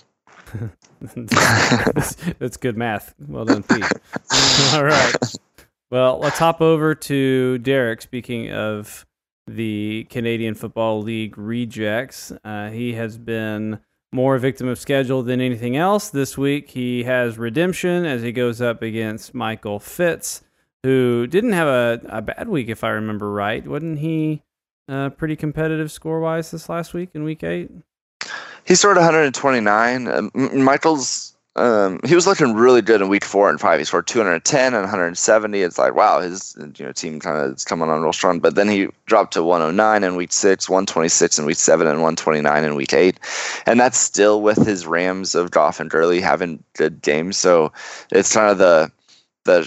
that's, that's good math. Well done, Pete. All right. Well, let's hop over to Derek. Speaking of the Canadian Football League rejects, uh, he has been more a victim of schedule than anything else. This week, he has redemption as he goes up against Michael Fitz, who didn't have a, a bad week, if I remember right. Wasn't he uh, pretty competitive score-wise this last week in week eight? He scored one hundred twenty-nine. Um, Michael's Um, he was looking really good in week four and five. He scored two hundred ten and one hundred seventy. It's like, wow, his you know team kind of is coming on real strong. But then he dropped to one oh nine in week six, one twenty-six in week seven, and one twenty-nine in week eight. And that's still with his Rams of Goff and Gurley having good games. So it's kind of the the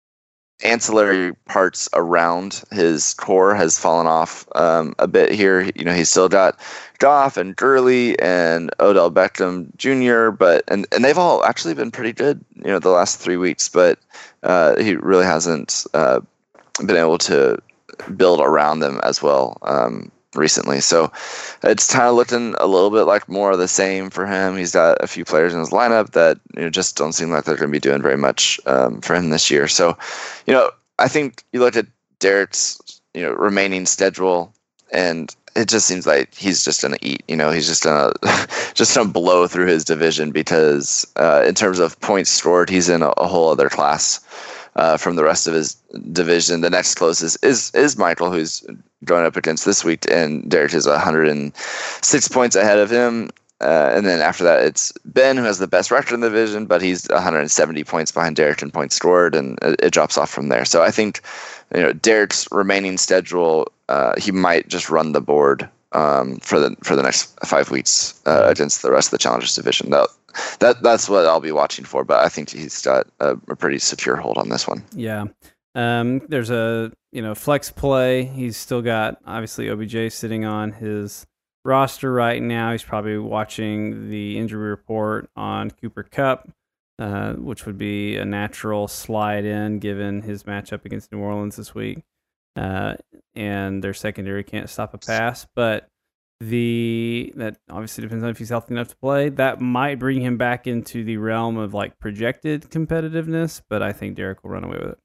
ancillary parts around his core has fallen off um, a bit here. You know, he's still got Goff and Gurley and Odell Beckham Junior, but and, and they've all actually been pretty good, you know, the last three weeks. But uh, he really hasn't uh, been able to build around them as well um, recently. So it's kind of looking a little bit like more of the same for him. He's got a few players in his lineup that you know just don't seem like they're going to be doing very much um, for him this year. So, you know, I think you look at Derek's you know remaining schedule and it just seems like he's just going to eat, you know, he's just going to just going to blow through his division because uh, in terms of points scored, he's in a, a whole other class uh, from the rest of his division. The next closest is, is Michael, who's going up against this week, and Derek is one hundred six points ahead of him. Uh, and then after that, it's Ben, who has the best record in the division, but he's one hundred seventy points behind Derek in points scored, and it, it drops off from there. So I think, you know, Derek's remaining schedule, uh, he might just run the board um, for the for the next five weeks uh, against the rest of the Challengers division. That, that that's what I'll be watching for. But I think he's got a, a pretty secure hold on this one. Yeah, um, there's a you know flex play. He's still got obviously O B J sitting on his roster right now. He's probably watching the injury report on Cooper Kupp, uh, which would be a natural slide in given his matchup against New Orleans this week. Uh, and their secondary can't stop a pass, but the that obviously depends on if he's healthy enough to play. That might bring him back into the realm of like projected competitiveness, but I think Derek will run away with it.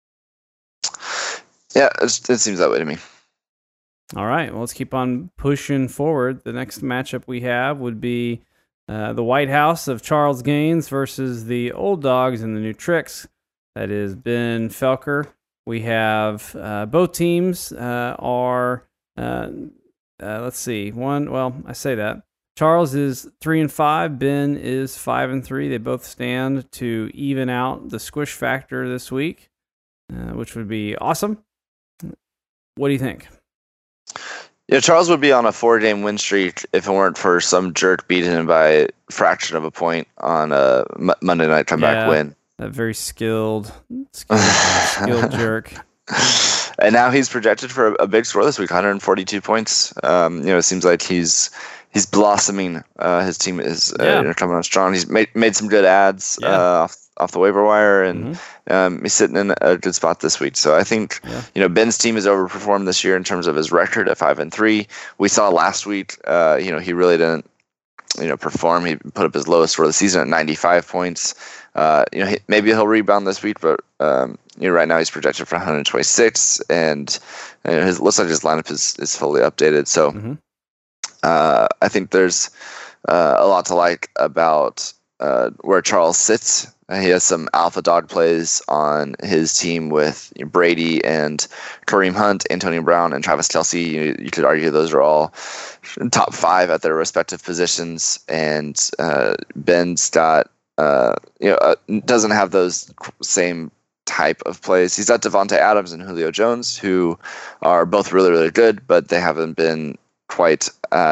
Yeah, it, it seems that way to me. All right, well, let's keep on pushing forward. The next matchup we have would be uh, the White House of Charles Gaines versus the Old Dogs and the New Tricks. That is Ben Felker. We have uh, both teams uh, are, uh, uh, let's see, one, well, I say that. Charles is three and five. Ben is five and three. They both stand to even out the squish factor this week, uh, which would be awesome. What do you think? Yeah, Charles would be on a four-game win streak if it weren't for some jerk beating him by a fraction of a point on a M- Monday night comeback yeah, win. That very skilled, skilled, skilled jerk. And now he's projected for a, a big score this week, one hundred forty-two points. Um, you know, it seems like he's he's blossoming. Uh, his team is uh, yeah. you know, coming on strong. He's made made some good ads yeah. uh, off off the waiver wire, and mm-hmm. um, he's sitting in a good spot this week. So I think yeah. you know Ben's team has overperformed this year in terms of his record at five and three. We saw last week, uh, you know, he really didn't you know perform. He put up his lowest score of the season at ninety-five points. Uh, you know, he, maybe he'll rebound this week, but um, you know, right now he's projected for one hundred twenty-six, and you know, his looks like his lineup is, is fully updated. So mm-hmm. uh, I think there's uh, a lot to like about uh, where Charles sits. He has some alpha dog plays on his team with you know, Brady and Kareem Hunt, Antonio Brown, and Travis Kelce. You, you could argue those are all top five at their respective positions, and uh, Ben's got. Uh, you know, uh, doesn't have those same type of plays. He's got Devontae Adams and Julio Jones, who are both really, really good, but they haven't been quite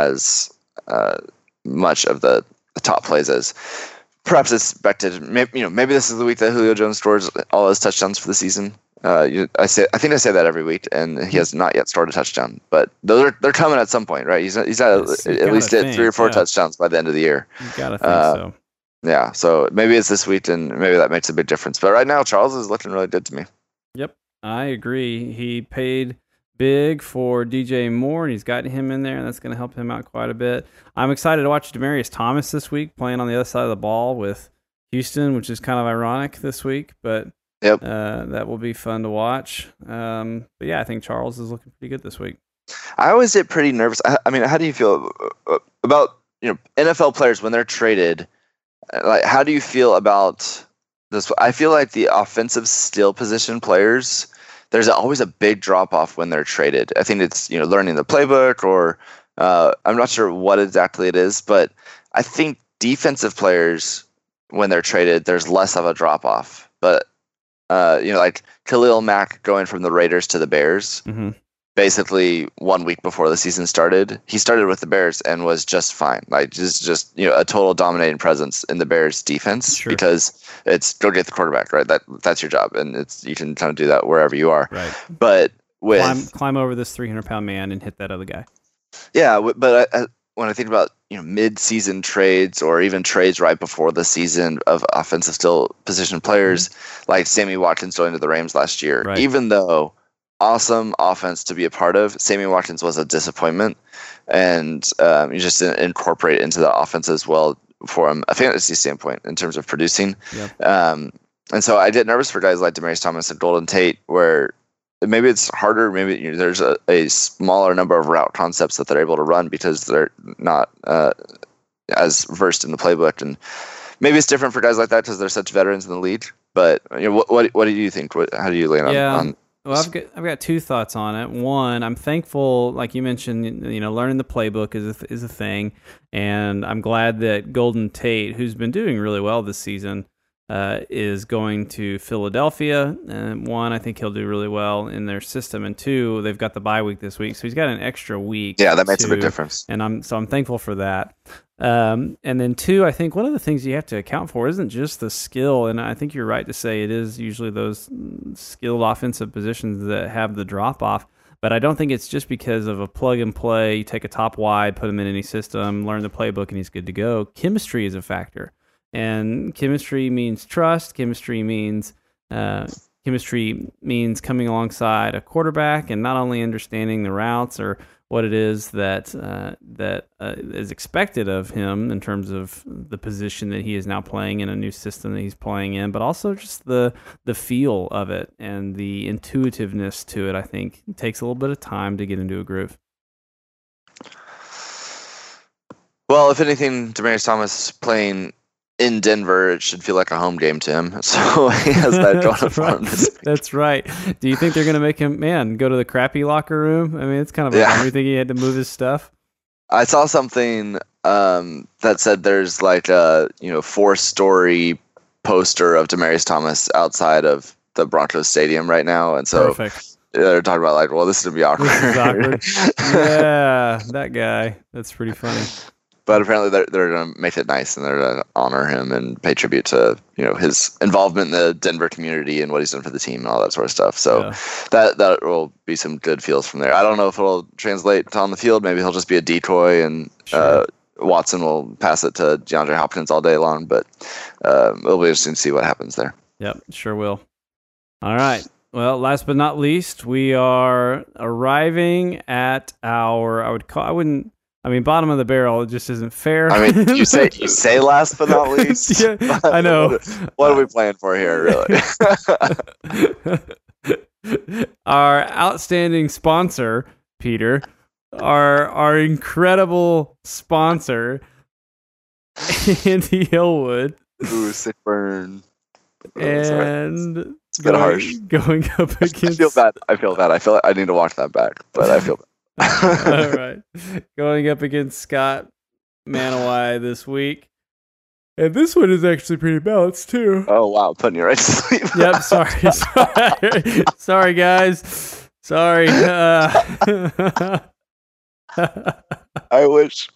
as uh, much of the, the top plays as perhaps expected. Maybe, you know, maybe this is the week that Julio Jones scores all his touchdowns for the season. Uh, you, I say, I think I say that every week, and he has not yet scored a touchdown. But those are they're coming at some point, right? He's he's at, Yes, you at gotta least at think, three or four yeah. touchdowns by the end of the year. You gotta think Uh, so. Yeah, so maybe it's this week, and maybe that makes a big difference. But right now, Charles is looking really good to me. Yep, I agree. He paid big for D J Moore, and he's gotten him in there, and that's going to help him out quite a bit. I'm excited to watch Demaryius Thomas this week playing on the other side of the ball with Houston, which is kind of ironic this week, but Yep. uh, that will be fun to watch. Um, but yeah, I think Charles is looking pretty good this week. I always get pretty nervous. I, I mean, how do you feel about you know N F L players when they're traded? Like, how do you feel about this? I feel like the offensive skill position players, there's always a big drop off when they're traded. I think it's you know learning the playbook, or uh, I'm not sure what exactly it is, but I think defensive players when they're traded, there's less of a drop off. But uh, you know, like Khalil Mack going from the Raiders to the Bears. Mm-hmm. Basically one week before the season started, he started with the Bears and was just fine. Like just, just you know, a total dominating presence in the Bears defense Sure. because it's go get the quarterback, right? That that's your job, and it's you can kind of do that wherever you are. Right. But with Climb, climb over this three hundred pound man and hit that other guy. yeah, w- but I, I, when I think about you know mid-season trades or even trades right before the season of offensive skill position players, mm-hmm. like Sammy Watkins going to the Rams last year, Right. even though awesome offense to be a part of, Sammy Watkins was a disappointment, and um, you just didn't incorporate it into the offense as well from a fantasy standpoint in terms of producing. Yep. Um, and so I get nervous for guys like Demaryius Thomas and Golden Tate, where maybe it's harder. Maybe you know, there's a, a smaller number of route concepts that they're able to run because they're not uh, as versed in the playbook, and maybe it's different for guys like that because they're such veterans in the league. But you know, what what, what do you think? What, how do you land Yeah. on? on Well, I've got I've got two thoughts on it. One, I'm thankful, like you mentioned, you know, learning the playbook is a, is a thing, and I'm glad that Golden Tate, who's been doing really well this season, uh, is going to Philadelphia. And one, I think he'll do really well in their system, and two, they've got the bye week this week, so he's got an extra week. Yeah, that makes to, a big difference. And I'm so I'm thankful for that. Um, and then two, I think one of the things you have to account for isn't just the skill, and I think you're right to say it is usually those skilled offensive positions that have the drop off. But I don't think it's just because of a plug and play. You take a top wide, put him in any system, learn the playbook, and he's good to go. Chemistry is a factor, and chemistry means trust. Chemistry means uh, chemistry means coming alongside a quarterback and not only understanding the routes or what it is that uh, that uh, is expected of him in terms of the position that he is now playing in a new system that he's playing in, but also just the the feel of it and the intuitiveness to it. I think it takes a little bit of time to get into a groove. Well, if anything, Demaryius Thomas playing in Denver, it should feel like a home game to him. So he has that going for him. That's right. Do you think they're going to make him, man, go to the crappy locker room? I mean, it's kind of a Yeah. bummer. You think he had to move his stuff? I saw something um, that said there's like a you know four story poster of Demaryius Thomas outside of the Broncos stadium right now, and so Perfect. they're talking about like, well, this is gonna be awkward. This is awkward. Yeah, that guy. That's pretty funny. But apparently they're they're gonna make it nice, and they're gonna honor him and pay tribute to you know his involvement in the Denver community and what he's done for the team and all that sort of stuff. So Yeah. that that will be some good feels from there. I don't know if it'll translate on the field. Maybe he'll just be a decoy, and Sure. uh, Watson will pass it to DeAndre Hopkins all day long. But um, it'll be interesting to see what happens there. Yep, sure will. All right. Well, last but not least, we are arriving at our, I would call, I wouldn't, I mean, bottom of the barrel, it just isn't fair. I mean, you say you say last but not least. Yeah, I know. What, what are we playing for here, really? Our outstanding sponsor, Peter, our our incredible sponsor, Andy Hillwood, Ooh, sick burn. Oh, sorry. and It's a bit going, harsh. going up I against. feel bad. I feel bad. I feel like I need to watch that back, but I feel bad. All right, going up against Scott Manawai this week, and this one is actually pretty balanced too. Oh wow, putting you right to sleep. Yep, sorry, sorry, sorry, guys, sorry. Uh, I wish.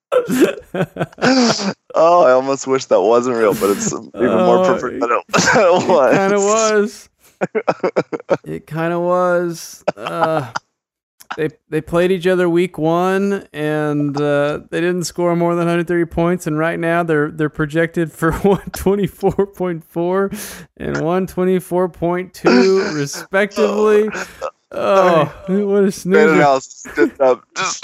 Oh, I almost wish that wasn't real, but it's even more Oh, perfect than it, it was. Kind of was. It kind of was. Uh, they they played each other week one, and uh, they didn't score more than one hundred thirty points. And right now, they're they're projected for one twenty-four point four and one twenty-four point two, respectively. Oh, what a Great snoozer! analysis. Good job. Just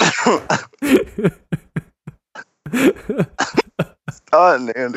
done, Andy.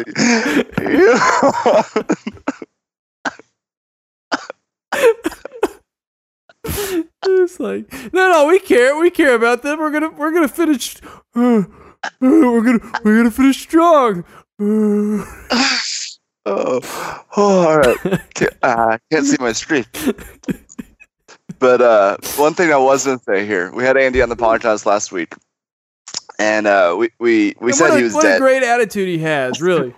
It's like, no, no, we care, we care about them. We're gonna, we're gonna finish. Uh, uh, we're gonna, we're gonna finish strong. Uh. Oh, oh, all right. Can't, uh, can't see my screen. But uh, one thing I was going to say here, we had Andy on the podcast last week, and uh, we we, we And said what a, he was what dead. a great attitude he has, really.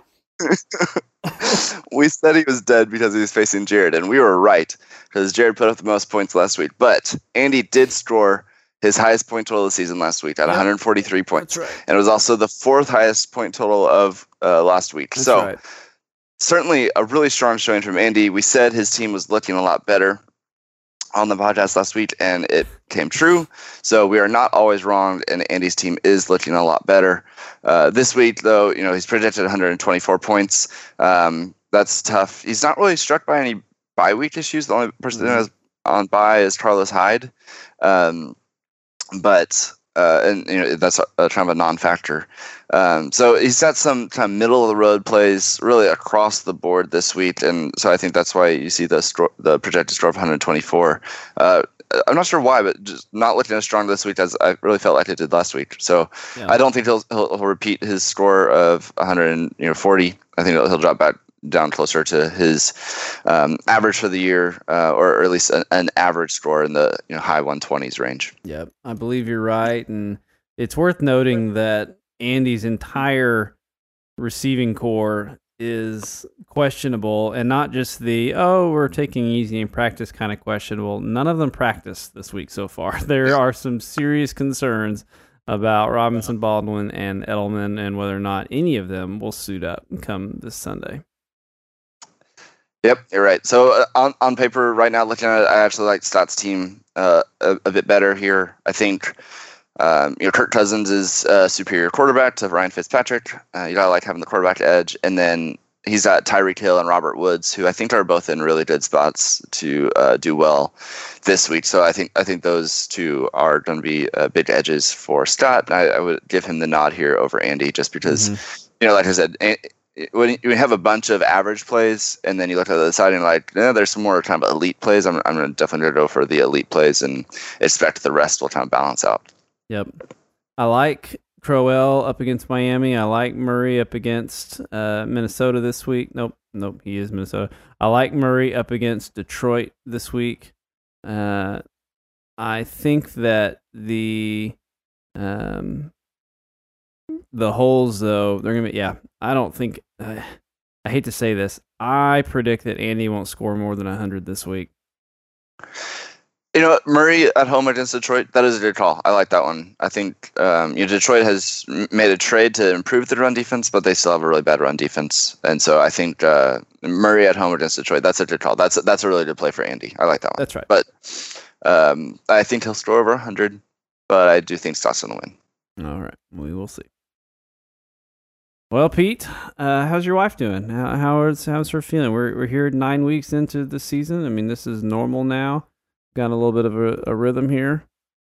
We said he was dead because he was facing Jared, and we were right because Jared put up the most points last week. But Andy did score his highest point total of the season last week at Yep. one hundred forty-three points, That's right. and it was also the fourth highest point total of uh, last week. That's so. right. Certainly a really strong showing from Andy. We said his team was looking a lot better on the podcast last week, and it came true. So we are not always wrong, and Andy's team is looking a lot better. Uh, this week, though, you know, he's projected one hundred twenty-four points. Um, that's tough. He's not really struck by any bye week issues. The only person that has on bye is Carlos Hyde. Um, but... Uh, and you know that's a, a kind of a non-factor. Um, so he's got some kind of middle-of-the-road plays really across the board this week, and so I think that's why you see the sto- the projected score of one hundred twenty-four. Uh, I'm not sure why, but just not looking as strong this week as I really felt like it did last week. So Yeah. I don't think he'll, he'll he'll repeat his score of one hundred forty. I think he'll, he'll drop back down closer to his um, average for the year, uh, or, or at least an, an average score in the you know high one twenties range. Yep, I believe you're right, and it's worth noting that Andy's entire receiving core is questionable, and not just the oh we're taking easy in practice kind of questionable. None of them practiced this week so far. There are some serious concerns about Robinson, Baldwin, and Edelman, and whether or not any of them will suit up come this Sunday. Yep, you're right. So uh, on on paper right now, looking at it, I actually like Stott's team uh, a, a bit better here. I think um, you know Kirk Cousins is a superior quarterback to Ryan Fitzpatrick. Uh, you gotta like having the quarterback edge, and then he's got Tyreek Hill and Robert Woods, who I think are both in really good spots to uh, do well this week. So I think I think those two are going to be uh, big edges for Stott. I, I would give him the nod here over Andy, just because Mm-hmm. you know, like I said. A- When you have a bunch of average plays, and then you look at the other side and like, eh, there's some more kind of elite plays. I'm, I'm going to definitely go for the elite plays and expect the rest will kind of balance out. Yep. I like Crowell up against Miami. I like Murray up against uh, Minnesota this week. Nope. Nope. He is Minnesota. I like Murray up against Detroit this week. Uh, I think that the um, the holes, though, they're going to be, yeah, I don't think, uh, I hate to say this. I predict that Andy won't score more than one hundred this week. You know, Murray at home against Detroit, that is a good call. I like that one. I think um, you know Detroit has made a trade to improve the run defense, but they still have a really bad run defense. And so I think uh, Murray at home against Detroit, that's a good call. That's, that's a really good play for Andy. I like that one. That's right. But um, I think he'll score over one hundred, but I do think Stott's going to win. All right. We will see. Well, Pete, uh, how's your wife doing? How, how is how's her feeling? We're we're here nine weeks into the season. I mean, this is normal now. Got a little bit of a, a rhythm here.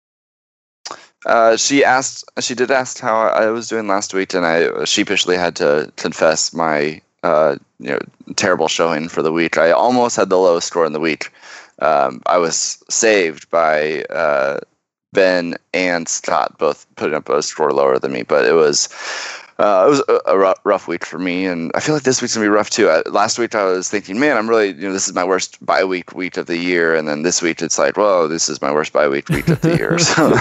Uh, she asked. She did ask how I was doing last week, and I sheepishly had to confess my uh, you know terrible showing for the week. I almost had the lowest score in the week. Um, I was saved by uh, Ben and Scott both putting up a score lower than me, but it was. Uh, it was a, a rough, rough week for me, and I feel like this week's gonna be rough too. I, last week I was thinking, man, I'm really, you know, this is my worst bye week week of the year, and then this week it's like, whoa, this is my worst bye week week of the year.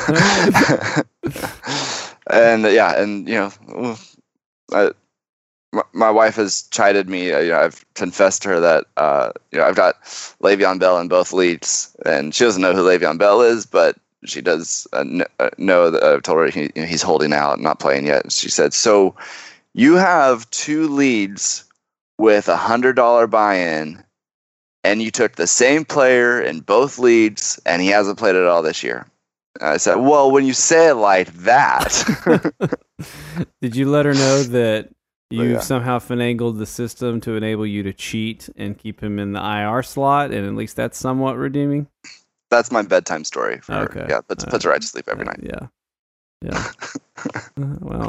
So, and yeah, and you know, I, my, my wife has chided me. You know, I've confessed to her that uh, you know I've got Le'Veon Bell in both leagues, and she doesn't know who Le'Veon Bell is, but she does uh, kn- uh, know that I've told her he, you know, he's holding out, not playing yet. She said, "So you have two leads with a hundred dollar buy-in, and you took the same player in both leads, and he hasn't played at all this year." I said, "Well, when you say it like that." Did you let her know that you've yeah. somehow finagled the system to enable you to cheat and keep him in the I R slot, and at least that's somewhat redeeming? That's my bedtime story. For Okay. her. Yeah, puts, Uh, puts her right to sleep every uh, night. Yeah. Yeah. Uh, well,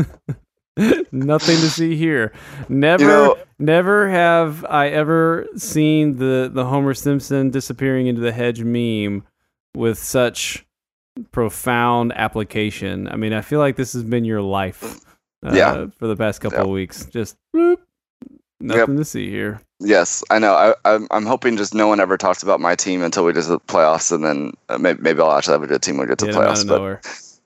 nothing to see here. Never, You know- never have I ever seen the, the Homer Simpson disappearing into the hedge meme with such profound application. I mean, I feel like this has been your life uh, Yeah. for the past couple Yeah. of weeks. Just bloop, nothing to see here. Yes, I know. I, I'm, I'm hoping just no one ever talks about my team until we get to the playoffs, and then uh, maybe, maybe I'll actually have a good team when we get to Get the 'em out playoffs. of But nowhere.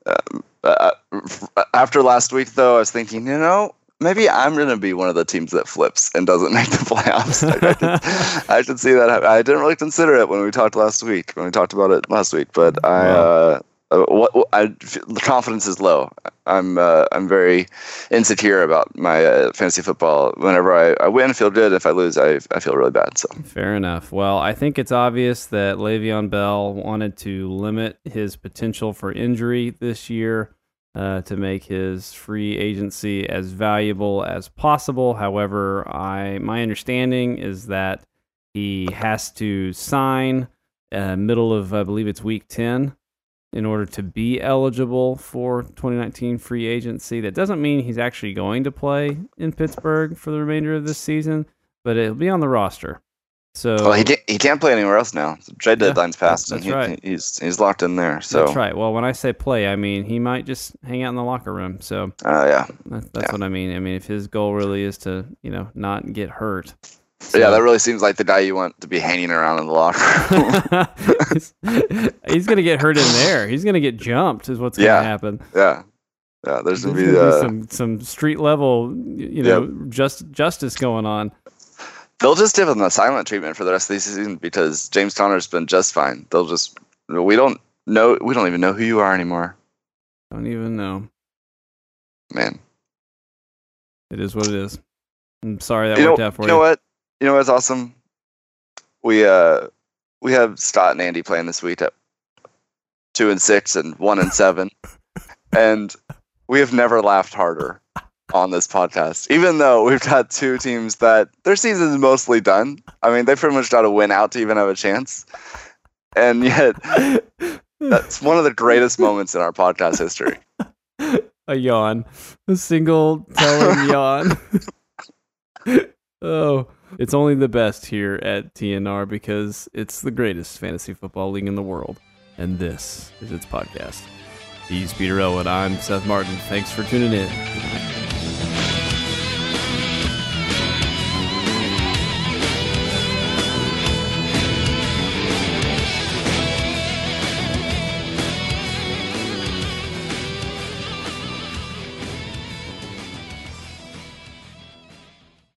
uh, uh, after last week, though, I was thinking, you know, maybe I'm going to be one of the teams that flips and doesn't make the playoffs. I, I, should, I should see that happen. I didn't really consider it when we talked last week, when we talked about it last week, but I, Wow. uh, uh, what, what I, the confidence is low. I'm uh, I'm very insecure about my uh, fantasy football. Whenever I, I win, I feel good. If I lose, I I feel really bad. So Fair enough. Well, I think it's obvious that Le'Veon Bell wanted to limit his potential for injury this year uh, to make his free agency as valuable as possible. However, I my understanding is that he has to sign uh, middle of, I believe it's week ten, in order to be eligible for twenty nineteen free agency. That doesn't mean he's actually going to play in Pittsburgh for the remainder of this season, but it'll be on the roster. So well, he can't, he can't play anywhere else now. The trade Yeah, deadline's passed, that's and he, right. he's he's locked in there. So that's right. Well, when I say play, I mean he might just hang out in the locker room. So uh, yeah, that, that's Yeah. what I mean. I mean, if his goal really is to, you know, not get hurt. So, yeah, that really seems like the guy you want to be hanging around in the locker room. he's, he's gonna get hurt in there. He's gonna get jumped. Is what's gonna Yeah. happen. yeah, yeah. There's There's gonna gonna be, be uh, some some street level, you know, just justice going on. they'll just give him the silent treatment for the rest of the season because James Conner's been just fine. They'll just we don't know we don't even know who you are anymore, Don't even know. man. It is what it is. I'm sorry that you worked know, out for you you. know what? You know what's awesome? We uh we have Scott and Andy playing this week at two and six and one and seven, and we have never laughed harder on this podcast. Even though we've got two teams that their season is mostly done. I mean, they pretty much got to win out to even have a chance, and yet that's one of the greatest moments in our podcast history. A yawn. A single telling yawn. Oh, it's only the best here at T N R because it's the greatest fantasy football league in the world. And this is its podcast. He's Peter Elwood. I'm Seth Martin. Thanks for tuning in.